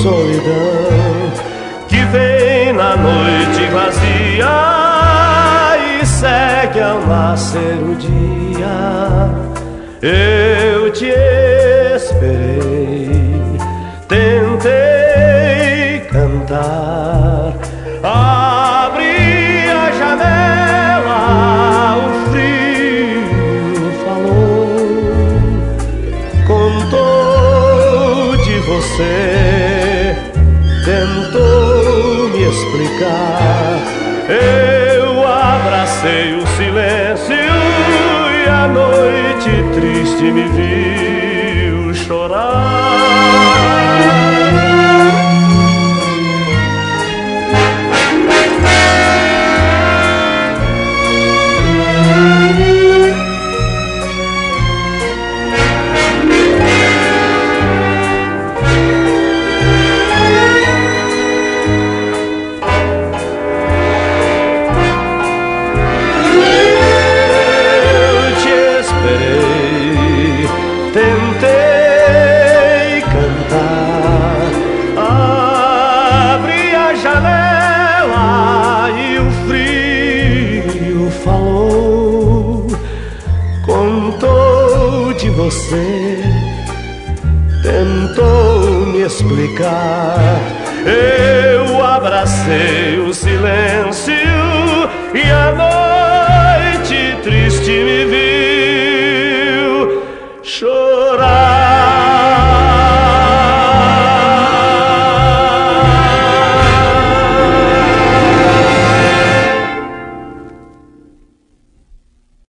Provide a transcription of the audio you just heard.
solidão que vem na noite vazia e segue ao nascer o dia. Eu te esperei, tentei cantar, abri a janela, o frio falou, contou de você, tentou me explicar. Eu abracei o silêncio e a noite triste me viu chorar. Tentei cantar, abri a janela e o frio falou, contou de você, tentou me explicar. Eu abracei o silêncio